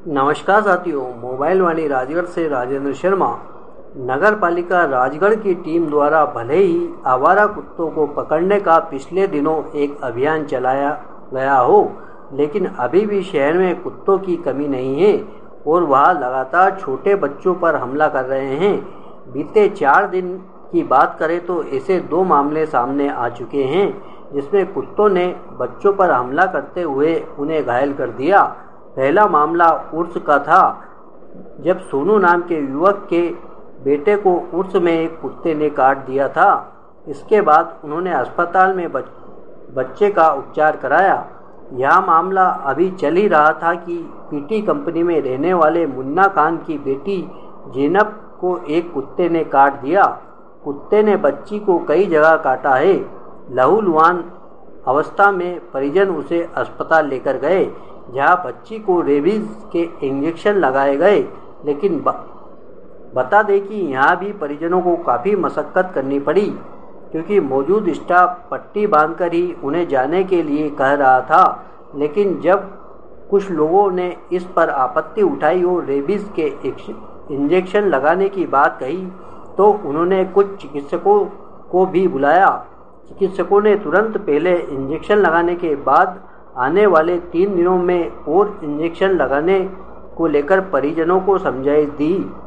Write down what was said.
नमस्कार साथियों, मोबाइल वाणी राजगढ़ से राजेंद्र शर्मा। नगर पालिका राजगढ़ की टीम द्वारा भले ही आवारा कुत्तों को पकड़ने का पिछले दिनों एक अभियान चलाया गया हो, लेकिन अभी भी शहर में कुत्तों की कमी नहीं है और वह लगातार छोटे बच्चों पर हमला कर रहे हैं। बीते 4 दिन की बात करें तो ऐसे 2 मामले सामने आ चुके हैं, जिसमें कुत्तों ने बच्चों पर हमला करते हुए उन्हें घायल कर दिया। पहला मामला उर्स का था, जब सोनू नाम के युवक के बेटे को उर्स में एक कुत्ते ने काट दिया था। इसके बाद उन्होंने अस्पताल में बच्चे का उपचार कराया। यह मामला अभी चल ही रहा था कि पीटी कंपनी में रहने वाले मुन्ना खान की बेटी ज़ैनब को एक कुत्ते ने काट दिया। कुत्ते ने बच्ची को कई जगह काटा है। लहूलुहान अवस्था में परिजन उसे अस्पताल लेकर गए, जहां बच्ची को रेबीज के इंजेक्शन लगाए गए। लेकिन बता दें कि यहाँ भी परिजनों को काफ़ी मशक्क़त करनी पड़ी, क्योंकि मौजूद स्टाफ पट्टी बांधकर ही उन्हें जाने के लिए कह रहा था। लेकिन जब कुछ लोगों ने इस पर आपत्ति उठाई और रेबीज के इंजेक्शन लगाने की बात कही, तो उन्होंने कुछ चिकित्सकों को भी बुलाया। चिकित्सकों ने तुरंत पहले इंजेक्शन लगाने के बाद आने वाले 3 दिनों में और इंजेक्शन लगाने को लेकर परिजनों को समझाइश दी।